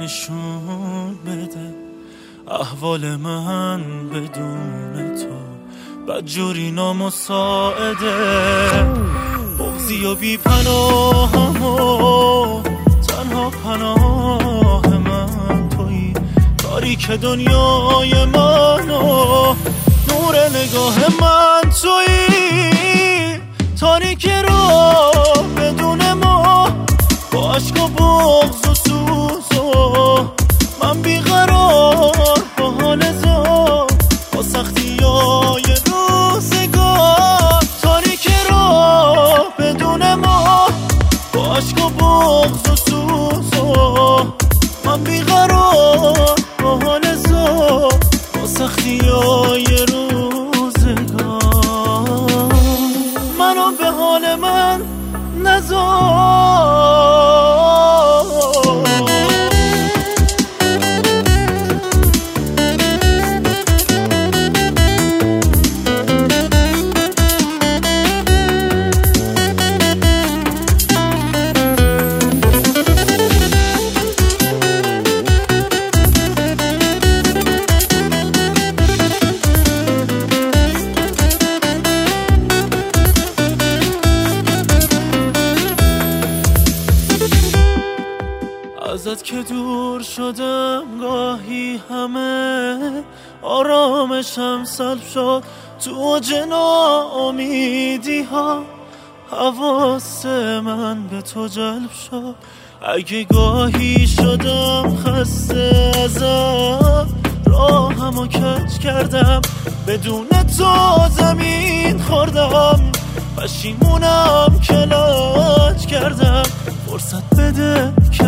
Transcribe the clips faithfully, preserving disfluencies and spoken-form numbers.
نشون بده احوال من بدون تو بدجوری نامساعده. بغضی و بی پناهم تنها پناه من تویی، تاریک دنیای من و نور نگاه من تویی، تاریک رو بدون ما با عشق و بغض و سوز و من بیقرار با حال زار با سختی های روزگار، تاریک رو بدون ما با عشق و بغض و سوز و من بیقرار با حال زار با سختی های روزگار، منو به حال من نذار. ازت که دور شدم گاهی همه آرامشم سلب شد، تو اوج ناامیدی ها حواس من به تو جلب شد. اگه گاهی شدم خسته ازم راهمو کج کردم، بدون تو زمین خوردم، پشیمونم که لاج کردم، فرصت بده که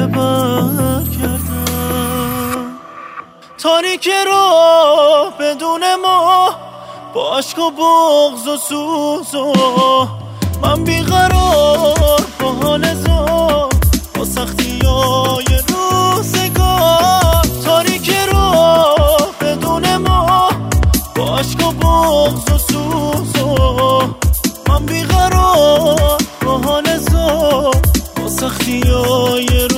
برگردم. تاریک رو بدون ما با عشق و بغض و سوز و من بیقرار با حال زار با سختی های روزگار، تاریک رو بدون ما با عشق و بغض و سوز و من بیقرار با حال زار با سختی های